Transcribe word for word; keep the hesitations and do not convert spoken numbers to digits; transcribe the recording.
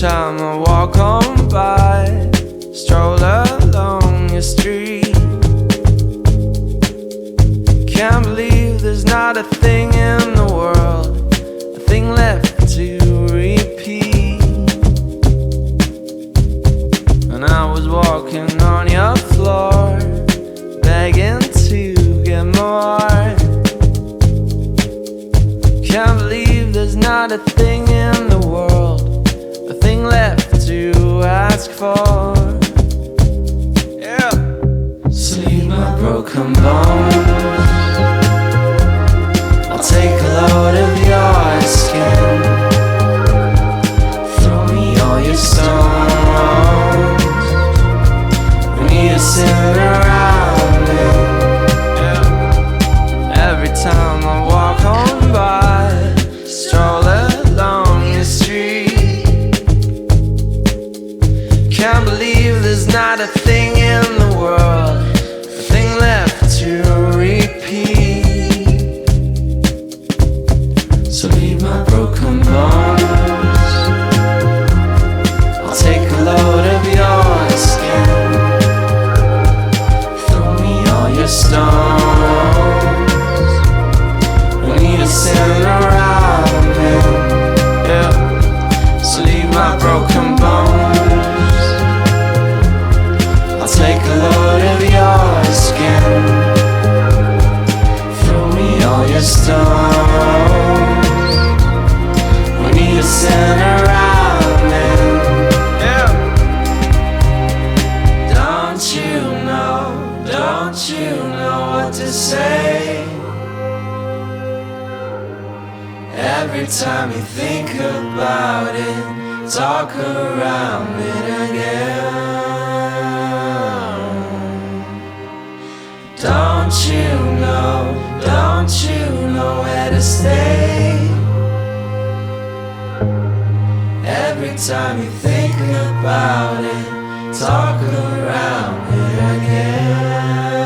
time I walk on by, stroll along your street, can't believe there's not a thing in the world, a thing left to repeat. And I was walking on your floor, begging to get more. Can't believe there's not a thing in the world, a thing left to ask for. Yeah. So leave my broken bones, I'll take a load of your skin, throw me all your stones, we need to sit around it. Yeah. Every time I walk on by, stroll along your street, can't believe there's not a thing in the world, a thing left to repeat. So leave my broken bones, I'll take a load of your skin, throw me all your stones, we need to sit around it. Yeah. So leave my broken bones, I'll take a load of your skin, throw me all your stones, we need to sit around it. Yeah. Don't you know, don't you know what to say? Every time you think about it, talk around it again. Don't you know, don't you know where to stay? Every time you think about it, talk around it again.